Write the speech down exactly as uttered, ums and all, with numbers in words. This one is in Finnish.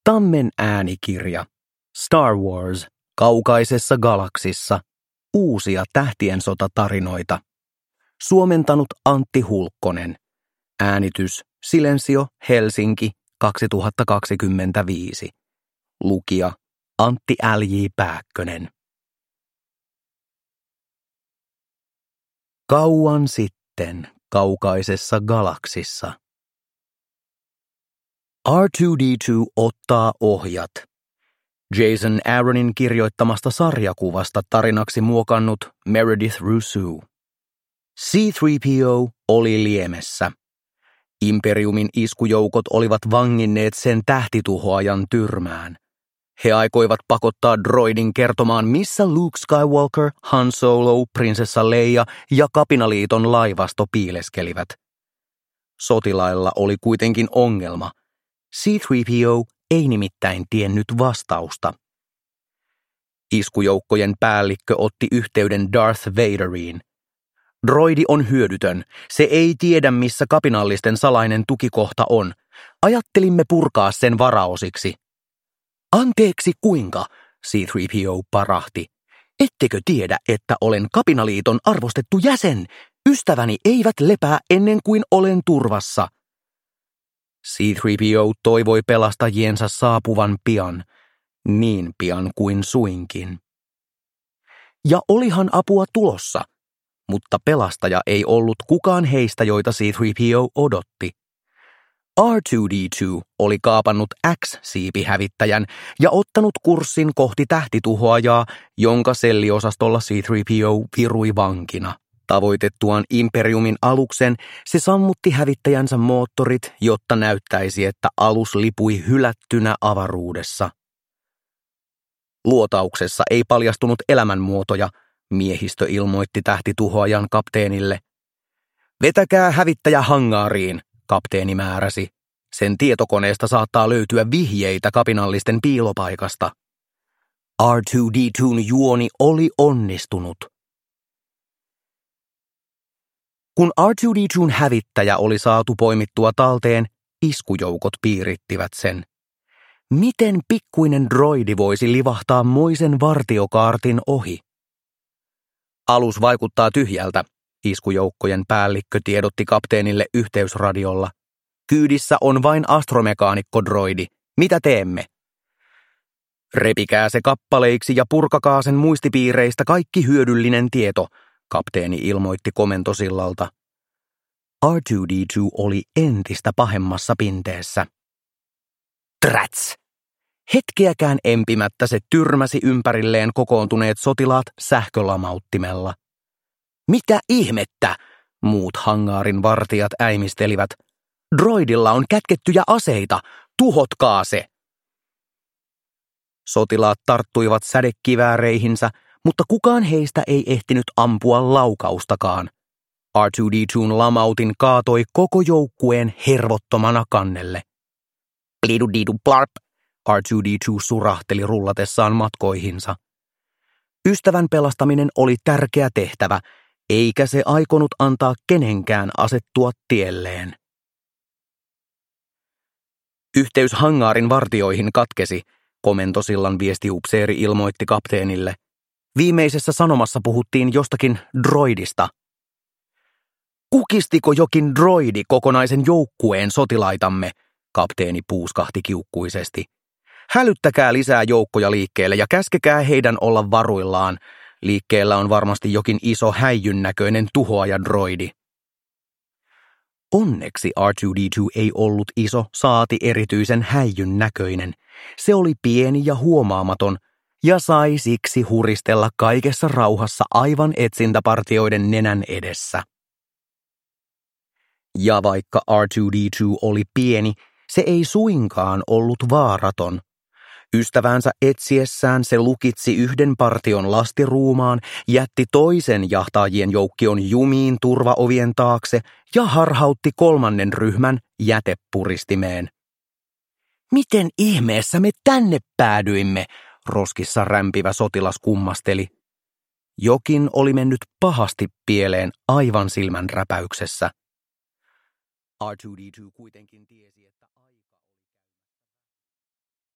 Tammen äänikirja. Star Wars. Kaukaisessa galaksissa. Uusia tähtien sotatarinoita. Suomentanut Antti Hulkkonen. Äänitys Silensio, Helsinki, kaksituhattakaksikymmentäviisi. Lukija Antti L J Pääkkönen. Kauan sitten kaukaisessa galaksissa. R two D two ottaa ohjat. Jason Aaronin kirjoittamasta sarjakuvasta tarinaksi muokannut Meredith Rousseau. C three P O oli liemessä. Imperiumin iskujoukot olivat vanginneet sen tähtituhoajan tyrmään. He aikoivat pakottaa droidin kertomaan, missä Luke Skywalker, Han Solo, prinsessa Leia ja Kapinaliiton laivasto piileskelivät. Sotilailla oli kuitenkin ongelma. C three P O ei nimittäin tiennyt vastausta. Iskujoukkojen päällikkö otti yhteyden Darth Vaderiin. Droidi on hyödytön. Se ei tiedä, missä kapinallisten salainen tukikohta on. Ajattelimme purkaa sen varaosiksi. Anteeksi kuinka, C three P O parahti. Ettekö tiedä, että olen Kapinaliiton arvostettu jäsen? Ystäväni eivät lepää ennen kuin olen turvassa. C three P O toivoi pelastajiensa saapuvan pian, niin pian kuin suinkin. Ja olihan apua tulossa, mutta pelastaja ei ollut kukaan heistä, joita C three P O odotti. R two D two oli kaapannut X-siipihävittäjän ja ottanut kurssin kohti tähtituhoajaa, jonka selliosastolla C three P O virui vankina. Tavoitettuaan Imperiumin aluksen, se sammutti hävittäjänsä moottorit, jotta näyttäisi, että alus lipui hylättynä avaruudessa. Luotauksessa ei paljastunut elämänmuotoja, miehistö ilmoitti tähtituhoajan kapteenille. Vetäkää hävittäjä hangaariin, kapteeni määräsi. Sen tietokoneesta saattaa löytyä vihjeitä kapinallisten piilopaikasta. R two D twon juoni oli onnistunut. Kun R two D twon hävittäjä oli saatu poimittua talteen, iskujoukot piirittivät sen. Miten pikkuinen droidi voisi livahtaa moisen vartiokaartin ohi? Alus vaikuttaa tyhjältä, iskujoukkojen päällikkö tiedotti kapteenille yhteysradiolla. Kyydissä on vain astromekaanikko-droidi. Mitä teemme? Repikää se kappaleiksi ja purkakaa sen muistipiireistä kaikki hyödyllinen tieto, kapteeni ilmoitti komentosillalta. R two D two oli entistä pahemmassa pinteessä. Träts! Hetkeäkään empimättä se tyrmäsi ympärilleen kokoontuneet sotilaat sähkölamauttimella. Mitä ihmettä, muut hangaarin vartijat äimistelivät. Droidilla on kätkettyjä aseita, tuhotkaa se! Sotilaat tarttuivat sädekivääreihinsä, mutta kukaan heistä ei ehtinyt ampua laukaustakaan. R two D twon lamautin kaatoi koko joukkueen hervottomana kannelle. Plidu-didu blarp, R two D two surahteli rullatessaan matkoihinsa. Ystävän pelastaminen oli tärkeä tehtävä, eikä se aikonut antaa kenenkään asettua tielleen. Yhteys hangaarin vartioihin katkesi, komentosillan viestiupseeri ilmoitti kapteenille. Viimeisessä sanomassa puhuttiin jostakin droidista. Kukistiko jokin droidi kokonaisen joukkueen sotilaitamme, kapteeni puuskahti kiukkuisesti. Hälyttäkää lisää joukkoja liikkeelle ja käskekää heidän olla varuillaan. Liikkeellä on varmasti jokin iso häijyn näköinen tuhoaja-droidi. Onneksi R two D two ei ollut iso, saati erityisen häijyn näköinen. Se oli pieni ja huomaamaton, ja sai siksi huristella kaikessa rauhassa aivan etsintäpartioiden nenän edessä. Ja vaikka R two D two oli pieni, se ei suinkaan ollut vaaraton. Ystävänsä etsiessään se lukitsi yhden partion lastiruumaan, jätti toisen jahtaajien joukkion jumiin turvaovien taakse ja harhautti kolmannen ryhmän jätepuristimeen. Miten ihmeessä me tänne päädyimme, roskissa rämpivä sotilas kummasteli. Jokin oli mennyt pahasti pieleen aivan silmän räpäyksessä. R two D two kuitenkin tiesi, että